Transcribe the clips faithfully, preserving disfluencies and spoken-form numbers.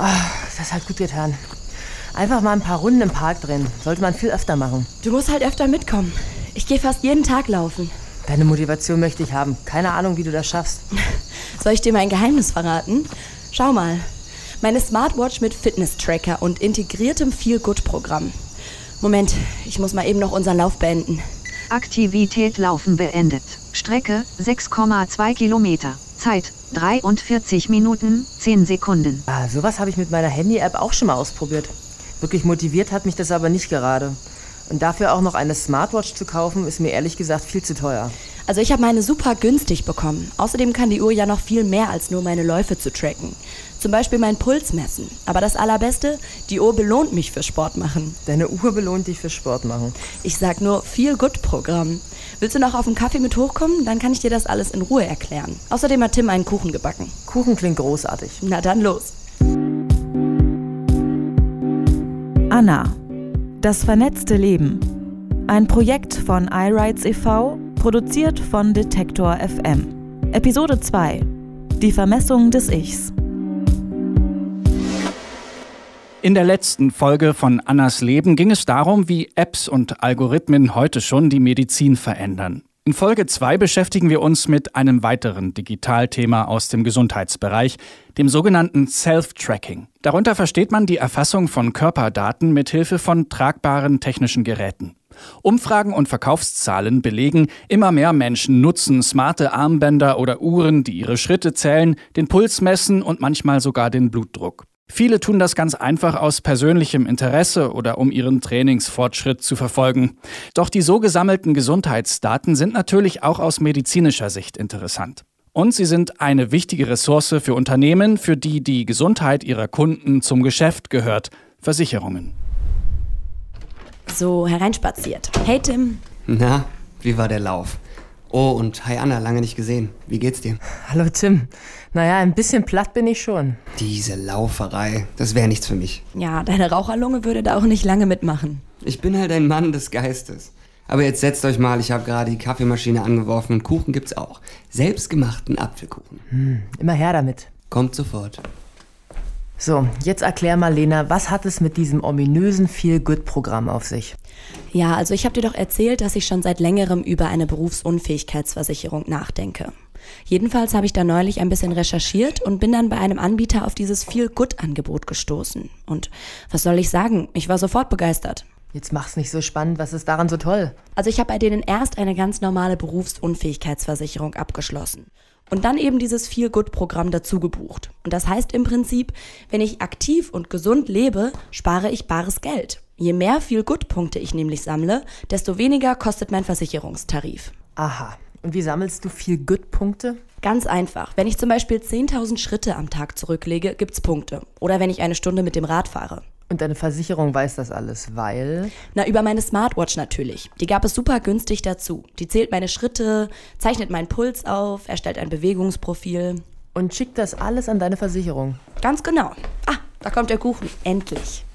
Das hat gut getan. Einfach mal ein paar Runden im Park drehen. Sollte man viel öfter machen. Du musst halt öfter mitkommen. Ich gehe fast jeden Tag laufen. Deine Motivation möchte ich haben. Keine Ahnung, wie du das schaffst. Soll ich dir mein Geheimnis verraten? Schau mal. Meine Smartwatch mit Fitness-Tracker und integriertem Feel-Good-Programm. Moment, ich muss mal eben noch unseren Lauf beenden. Aktivität Laufen beendet. Strecke sechs Komma zwei Kilometer. Zeit dreiundvierzig Minuten, zehn Sekunden. Ah, sowas habe ich mit meiner Handy-App auch schon mal ausprobiert. Wirklich motiviert hat mich das aber nicht gerade. Und dafür auch noch eine Smartwatch zu kaufen, ist mir ehrlich gesagt viel zu teuer. Also ich habe meine super günstig bekommen. Außerdem kann die Uhr ja noch viel mehr als nur meine Läufe zu tracken. Zum Beispiel meinen Puls messen. Aber das Allerbeste, die Uhr belohnt mich für Sport machen. Deine Uhr belohnt dich für Sport machen? Ich sag nur Feel-Good-Programm. Willst du noch auf einen Kaffee mit hochkommen? Dann kann ich dir das alles in Ruhe erklären. Außerdem hat Tim einen Kuchen gebacken. Kuchen klingt großartig. Na dann los. Anna. Das vernetzte Leben. Ein Projekt von iRights e V, produziert von Detektor F M. Episode zwei. Die Vermessung des Ichs. In der letzten Folge von Annas Leben ging es darum, wie Apps und Algorithmen heute schon die Medizin verändern. In Folge zwei beschäftigen wir uns mit einem weiteren Digitalthema aus dem Gesundheitsbereich, dem sogenannten Self-Tracking. Darunter versteht man die Erfassung von Körperdaten mit Hilfe von tragbaren technischen Geräten. Umfragen und Verkaufszahlen belegen, immer mehr Menschen nutzen smarte Armbänder oder Uhren, die ihre Schritte zählen, den Puls messen und manchmal sogar den Blutdruck. Viele tun das ganz einfach aus persönlichem Interesse oder um ihren Trainingsfortschritt zu verfolgen. Doch die so gesammelten Gesundheitsdaten sind natürlich auch aus medizinischer Sicht interessant. Und sie sind eine wichtige Ressource für Unternehmen, für die die Gesundheit ihrer Kunden zum Geschäft gehört: Versicherungen. So, hereinspaziert. Hey Tim. Na, wie war der Lauf? Oh, und hi Anna, lange nicht gesehen. Wie geht's dir? Hallo Tim. Naja, ein bisschen platt bin ich schon. Diese Lauferei, das wäre nichts für mich. Ja, deine Raucherlunge würde da auch nicht lange mitmachen. Ich bin halt ein Mann des Geistes. Aber jetzt setzt euch mal, ich habe gerade die Kaffeemaschine angeworfen und Kuchen gibt's auch. Selbstgemachten Apfelkuchen. Hm, immer her damit. Kommt sofort. So, jetzt erklär mal, Lena, was hat es mit diesem ominösen Feel-Good-Programm auf sich? Ja, also ich habe dir doch erzählt, dass ich schon seit längerem über eine Berufsunfähigkeitsversicherung nachdenke. Jedenfalls habe ich da neulich ein bisschen recherchiert und bin dann bei einem Anbieter auf dieses Feel-Good-Angebot gestoßen. Und was soll ich sagen? Ich war sofort begeistert. Jetzt mach's nicht so spannend, was ist daran so toll? Also ich habe bei denen erst eine ganz normale Berufsunfähigkeitsversicherung abgeschlossen. Und dann eben dieses Feel-Good-Programm dazu gebucht. Und das heißt im Prinzip, wenn ich aktiv und gesund lebe, spare ich bares Geld. Je mehr Feel-Good-Punkte ich nämlich sammle, desto weniger kostet mein Versicherungstarif. Aha. Und wie sammelst du Feel-Good-Punkte? Ganz einfach. Wenn ich zum Beispiel zehntausend Schritte am Tag zurücklege, gibt's Punkte. Oder wenn ich eine Stunde mit dem Rad fahre. Und deine Versicherung weiß das alles, weil? Na, über meine Smartwatch natürlich. Die gab es super günstig dazu. Die zählt meine Schritte, zeichnet meinen Puls auf, erstellt ein Bewegungsprofil. Und schickt das alles an deine Versicherung? Ganz genau. Ah, da kommt der Kuchen. Endlich.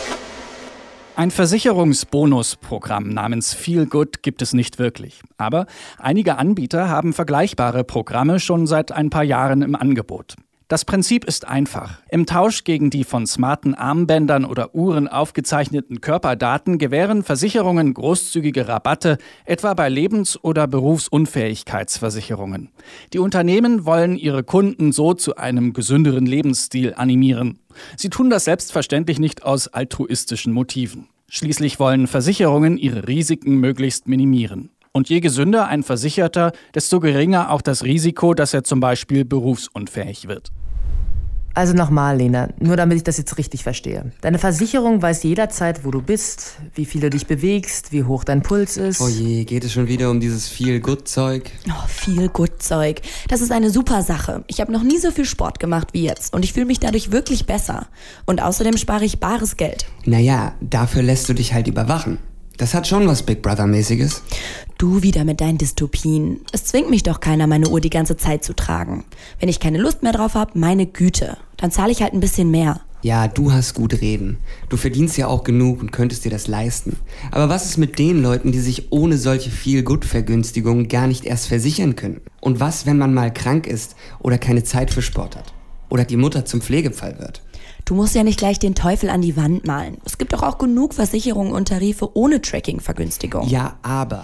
Ein Versicherungsbonusprogramm namens Feel Good gibt es nicht wirklich. Aber einige Anbieter haben vergleichbare Programme schon seit ein paar Jahren im Angebot. Das Prinzip ist einfach. Im Tausch gegen die von smarten Armbändern oder Uhren aufgezeichneten Körperdaten gewähren Versicherungen großzügige Rabatte, etwa bei Lebens- oder Berufsunfähigkeitsversicherungen. Die Unternehmen wollen ihre Kunden so zu einem gesünderen Lebensstil animieren. Sie tun das selbstverständlich nicht aus altruistischen Motiven. Schließlich wollen Versicherungen ihre Risiken möglichst minimieren. Und je gesünder ein Versicherter, desto geringer auch das Risiko, dass er zum Beispiel berufsunfähig wird. Also nochmal, Lena, nur damit ich das jetzt richtig verstehe. Deine Versicherung weiß jederzeit, wo du bist, wie viel du dich bewegst, wie hoch dein Puls ist. Oh je, geht es schon wieder um dieses Feel-Good-Zeug? Oh, Feel-Good-Zeug. Das ist eine super Sache. Ich habe noch nie so viel Sport gemacht wie jetzt und ich fühle mich dadurch wirklich besser. Und außerdem spare ich bares Geld. Naja, dafür lässt du dich halt überwachen. Das hat schon was Big Brother-mäßiges. Du wieder mit deinen Dystopien. Es zwingt mich doch keiner, meine Uhr die ganze Zeit zu tragen. Wenn ich keine Lust mehr drauf habe, meine Güte, dann zahle ich halt ein bisschen mehr. Ja, du hast gut reden. Du verdienst ja auch genug und könntest dir das leisten. Aber was ist mit den Leuten, die sich ohne solche Feel-Good-Vergünstigungen gar nicht erst versichern können? Und was, wenn man mal krank ist oder keine Zeit für Sport hat? Oder die Mutter zum Pflegefall wird? Du musst ja nicht gleich den Teufel an die Wand malen. Es gibt doch auch genug Versicherungen und Tarife ohne Tracking-Vergünstigung. Ja, aber...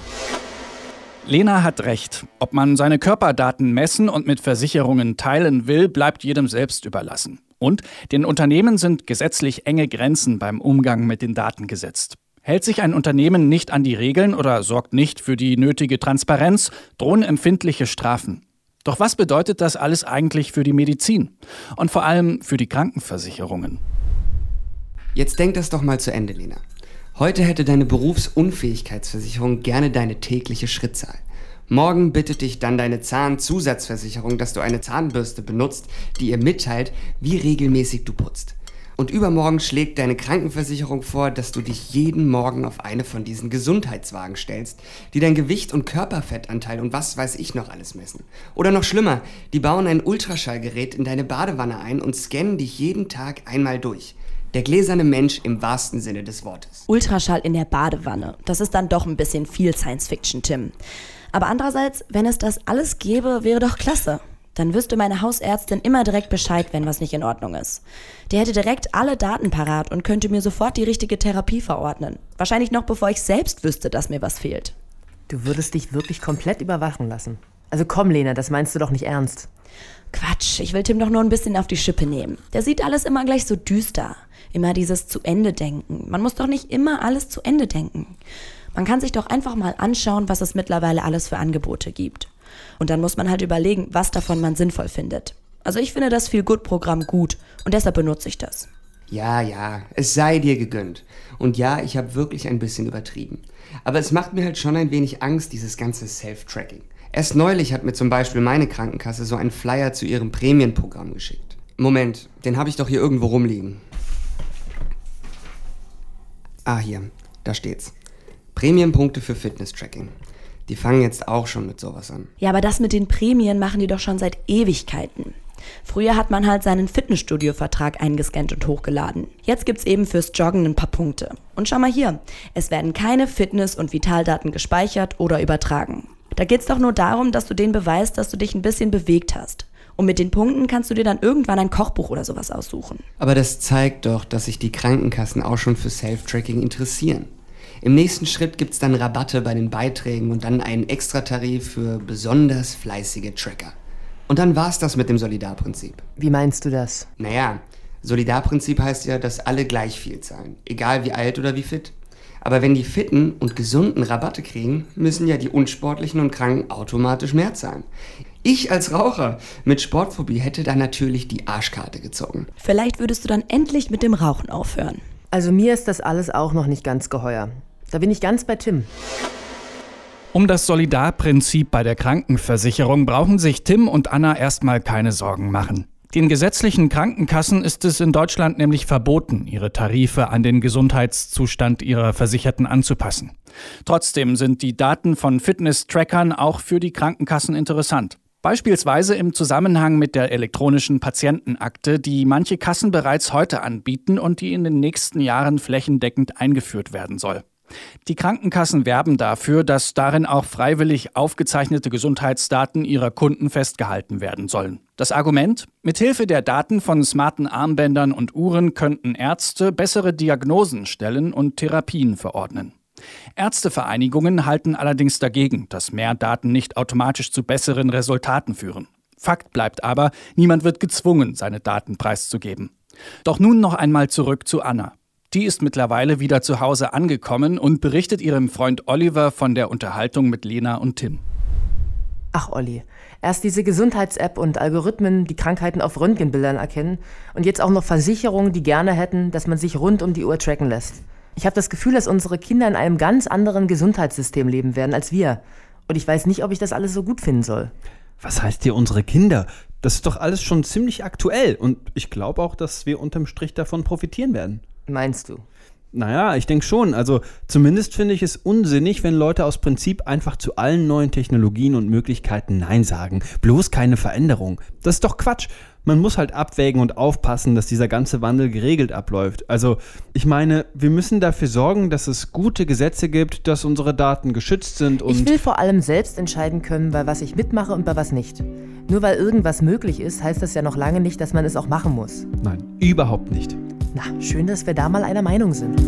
Lena hat recht. Ob man seine Körperdaten messen und mit Versicherungen teilen will, bleibt jedem selbst überlassen. Und den Unternehmen sind gesetzlich enge Grenzen beim Umgang mit den Daten gesetzt. Hält sich ein Unternehmen nicht an die Regeln oder sorgt nicht für die nötige Transparenz, drohen empfindliche Strafen. Doch was bedeutet das alles eigentlich für die Medizin? Und vor allem für die Krankenversicherungen? Jetzt denk das doch mal zu Ende, Lena. Heute hätte deine Berufsunfähigkeitsversicherung gerne deine tägliche Schrittzahl. Morgen bittet dich dann deine Zahnzusatzversicherung, dass du eine Zahnbürste benutzt, die ihr mitteilt, wie regelmäßig du putzt. Und übermorgen schlägt deine Krankenversicherung vor, dass du dich jeden Morgen auf eine von diesen Gesundheitswagen stellst, die dein Gewicht und Körperfettanteil und was weiß ich noch alles messen. Oder noch schlimmer, die bauen ein Ultraschallgerät in deine Badewanne ein und scannen dich jeden Tag einmal durch. Der gläserne Mensch im wahrsten Sinne des Wortes. Ultraschall in der Badewanne. Das ist dann doch ein bisschen viel Science-Fiction, Tim. Aber andererseits, wenn es das alles gäbe, wäre doch klasse. Dann wüsste meine Hausärztin immer direkt Bescheid, wenn was nicht in Ordnung ist. Der hätte direkt alle Daten parat und könnte mir sofort die richtige Therapie verordnen. Wahrscheinlich noch bevor ich selbst wüsste, dass mir was fehlt. Du würdest dich wirklich komplett überwachen lassen. Also komm, Lena, das meinst du doch nicht ernst. Quatsch, ich will Tim doch nur ein bisschen auf die Schippe nehmen. Der sieht alles immer gleich so düster. Immer dieses Zu-Ende-Denken. Man muss doch nicht immer alles zu Ende denken. Man kann sich doch einfach mal anschauen, was es mittlerweile alles für Angebote gibt. Und dann muss man halt überlegen, was davon man sinnvoll findet. Also ich finde das Feel-Good-Programm gut und deshalb benutze ich das. Ja, ja, es sei dir gegönnt. Und ja, ich habe wirklich ein bisschen übertrieben. Aber es macht mir halt schon ein wenig Angst, dieses ganze Self-Tracking. Erst neulich hat mir zum Beispiel meine Krankenkasse so einen Flyer zu ihrem Prämienprogramm geschickt. Moment, den habe ich doch hier irgendwo rumliegen. Ah, hier, da steht's. Prämienpunkte für Fitness-Tracking. Die fangen jetzt auch schon mit sowas an. Ja, aber das mit den Prämien machen die doch schon seit Ewigkeiten. Früher hat man halt seinen Fitnessstudio-Vertrag eingescannt und hochgeladen. Jetzt gibt's eben fürs Joggen ein paar Punkte. Und schau mal hier, es werden keine Fitness- und Vitaldaten gespeichert oder übertragen. Da geht's doch nur darum, dass du denen beweist, dass du dich ein bisschen bewegt hast. Und mit den Punkten kannst du dir dann irgendwann ein Kochbuch oder sowas aussuchen. Aber das zeigt doch, dass sich die Krankenkassen auch schon für Self-Tracking interessieren. Im nächsten Schritt gibt's dann Rabatte bei den Beiträgen und dann einen Extratarif für besonders fleißige Tracker. Und dann war's das mit dem Solidarprinzip. Wie meinst du das? Naja, Solidarprinzip heißt ja, dass alle gleich viel zahlen, egal wie alt oder wie fit. Aber wenn die Fitten und Gesunden Rabatte kriegen, müssen ja die Unsportlichen und Kranken automatisch mehr zahlen. Ich als Raucher mit Sportphobie hätte da natürlich die Arschkarte gezogen. Vielleicht würdest du dann endlich mit dem Rauchen aufhören. Also mir ist das alles auch noch nicht ganz geheuer. Da bin ich ganz bei Tim. Um das Solidarprinzip bei der Krankenversicherung brauchen sich Tim und Anna erstmal keine Sorgen machen. Den gesetzlichen Krankenkassen ist es in Deutschland nämlich verboten, ihre Tarife an den Gesundheitszustand ihrer Versicherten anzupassen. Trotzdem sind die Daten von Fitness-Trackern auch für die Krankenkassen interessant. Beispielsweise im Zusammenhang mit der elektronischen Patientenakte, die manche Kassen bereits heute anbieten und die in den nächsten Jahren flächendeckend eingeführt werden soll. Die Krankenkassen werben dafür, dass darin auch freiwillig aufgezeichnete Gesundheitsdaten ihrer Kunden festgehalten werden sollen. Das Argument? Mithilfe der Daten von smarten Armbändern und Uhren könnten Ärzte bessere Diagnosen stellen und Therapien verordnen. Ärztevereinigungen halten allerdings dagegen, dass mehr Daten nicht automatisch zu besseren Resultaten führen. Fakt bleibt aber, niemand wird gezwungen, seine Daten preiszugeben. Doch nun noch einmal zurück zu Anna. Die ist mittlerweile wieder zu Hause angekommen und berichtet ihrem Freund Oliver von der Unterhaltung mit Lena und Tim. Ach Olli, erst diese Gesundheits-App und Algorithmen, die Krankheiten auf Röntgenbildern erkennen und jetzt auch noch Versicherungen, die gerne hätten, dass man sich rund um die Uhr tracken lässt. Ich habe das Gefühl, dass unsere Kinder in einem ganz anderen Gesundheitssystem leben werden als wir. Und ich weiß nicht, ob ich das alles so gut finden soll. Was heißt hier unsere Kinder? Das ist doch alles schon ziemlich aktuell. Und ich glaube auch, dass wir unterm Strich davon profitieren werden. Meinst du? Naja, ich denke schon. Also zumindest finde ich es unsinnig, wenn Leute aus Prinzip einfach zu allen neuen Technologien und Möglichkeiten Nein sagen. Bloß keine Veränderung. Das ist doch Quatsch. man muss halt abwägen und aufpassen, dass dieser ganze Wandel geregelt abläuft. Also ich meine, wir müssen dafür sorgen, dass es gute Gesetze gibt, dass unsere Daten geschützt sind und... Ich will vor allem selbst entscheiden können, bei was ich mitmache und bei was nicht. Nur weil irgendwas möglich ist, heißt das ja noch lange nicht, dass man es auch machen muss. Nein, überhaupt nicht. Na, schön, dass wir da mal einer Meinung sind.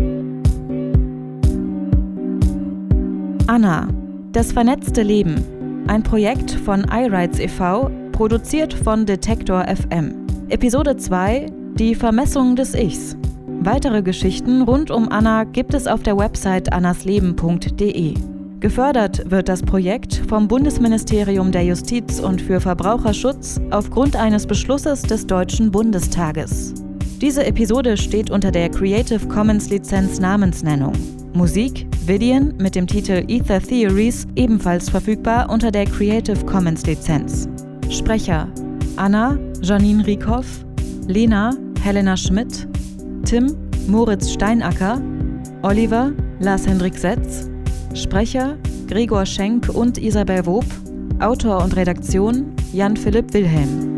Anna, das vernetzte Leben. Ein Projekt von iRights e V, produziert von Detektor F M. Episode zwei, die Vermessung des Ichs. Weitere Geschichten rund um Anna gibt es auf der Website annasleben punkt de. Gefördert wird das Projekt vom Bundesministerium der Justiz und für Verbraucherschutz aufgrund eines Beschlusses des Deutschen Bundestages. Diese Episode steht unter der Creative Commons Lizenz Namensnennung. Musik, Videon mit dem Titel Ether Theories, ebenfalls verfügbar unter der Creative Commons Lizenz. Sprecher: Anna, Janine Rieckhoff, Lena, Helena Schmidt, Tim, Moritz Steinacker, Oliver, Lars-Hendrik Setz, Sprecher: Gregor Schenk und Isabel Wob, Autor und Redaktion: Jan-Philipp Wilhelm.